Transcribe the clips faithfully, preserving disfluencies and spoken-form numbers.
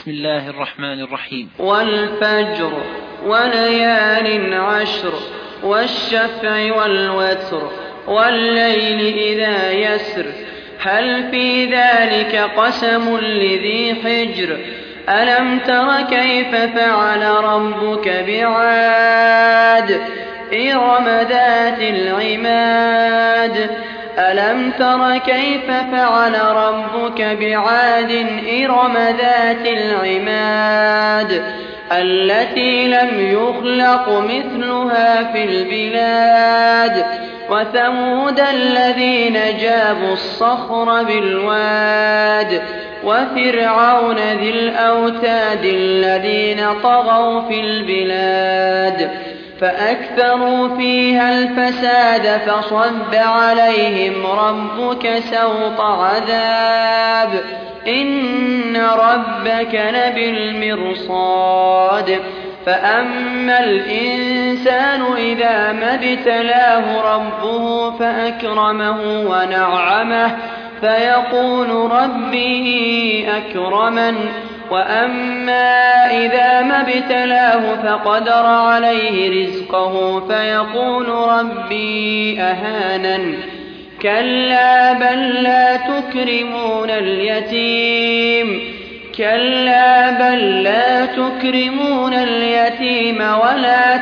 بسم الله الرحمن الرحيم. والفجر وليال عشر والشفع والوتر والليل إذا يسر هل في ذلك قسم لذي حجر ألم تر كيف فعل ربك بعاد إرم ذات العماد ألم تر كيف فعل ربك بعاد إرم ذات العماد التي لم يخلق مثلها في البلاد وثمود الذين جابوا الصخر بالواد وفرعون ذي الأوتاد الذين طغوا في البلاد فأكثروا فيها الفساد فصب عليهم ربك سوط عذاب إن ربك لبالمرصاد فأما الإنسان إذا ما ابتلاه ربه فأكرمه ونعمه فيقول ربي أكرمن وأما إذا ما ابتلاه فقدر عليه رزقه فيقول ربي أهانن كلا بل لا تكرمون اليتيم كلا بل لا تكرمون اليتيم ولا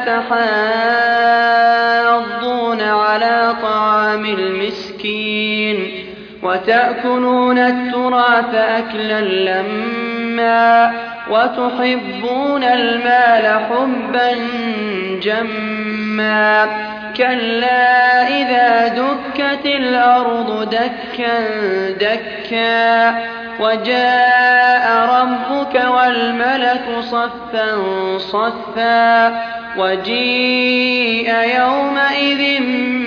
تحاضون على طعام المسكين وتأكلون التراث أكلا لما وتحبون المال حبا جما كلا إذا دكت الأرض دكا دكا وجاء ربك والملك صفا صفا وجيء يومئذ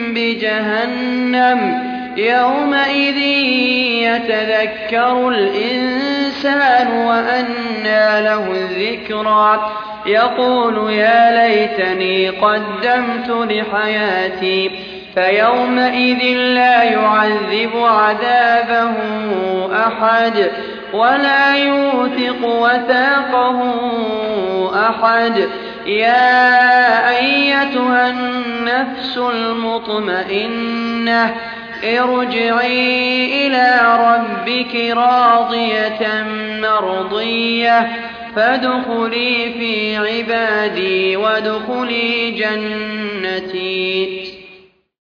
بجهنم يومئذ يتذكر الإنسان وأنى له الذكرى يقول يا ليتني قدمت لحياتي فيومئذ لا يعذب عذابه أحد ولا يوثق وثاقه أحد يا أيتها النفس المطمئنة ارجعي إلى ربك راضية مرضية فادخلي في عبادي وادخلي جنتي.